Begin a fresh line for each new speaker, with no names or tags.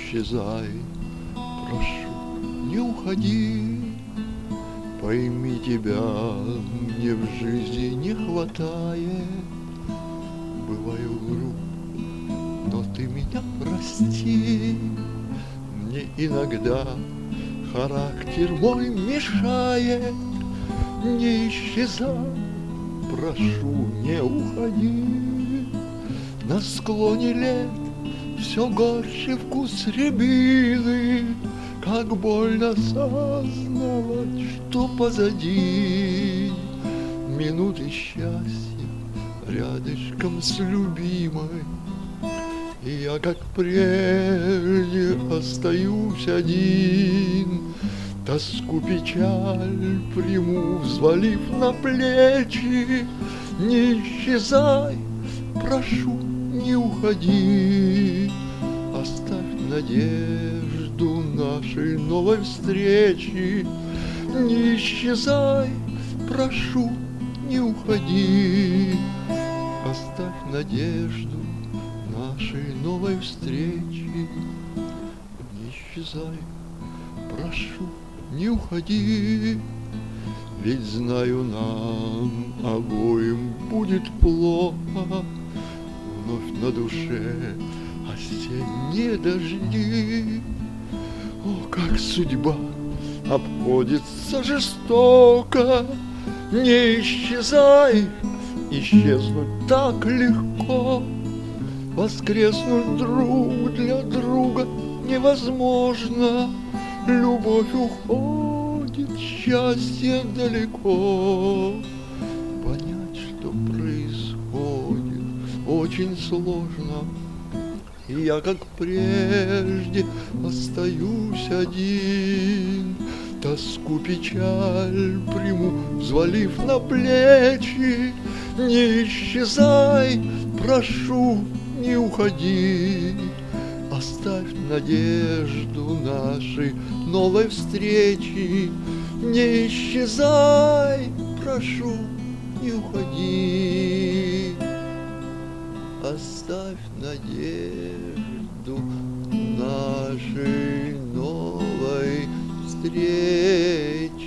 исчезай, прошу, не уходи. Пойми, тебя мне в жизни не хватает. Бываю груб, но ты меня прости. Мне иногда характер мой мешает. Не исчезай, прошу, не уходи. На склоне лет все горше вкус рябины. Как больно сознавать, что позади минуты счастья рядышком с любимой. И я, как прежде, остаюсь один. Тоску, печаль приму, взвалив на плечи. Не исчезай, прошу, не уходи. Оставь надежду нашей новой встречи. Не исчезай, прошу, не уходи. Оставь надежду нашей новой встречи. Не исчезай, прошу, не уходи. Ведь знаю, нам обоим будет плохо. Вновь на душе осенние дожди. О, как судьба обходится жестоко. Не исчезай, исчезнуть так легко. Воскреснуть друг для друга невозможно. Любовь уходит, счастье далеко. Понять, что происходит, очень сложно. И я, как прежде, остаюсь один. Тоску, печаль приму, взвалив на плечи. Не исчезай, прошу, не уходи. Оставь надежду нашей новой встречи. Не исчезай, прошу, не уходи. Оставь надежду нашей новой встречи.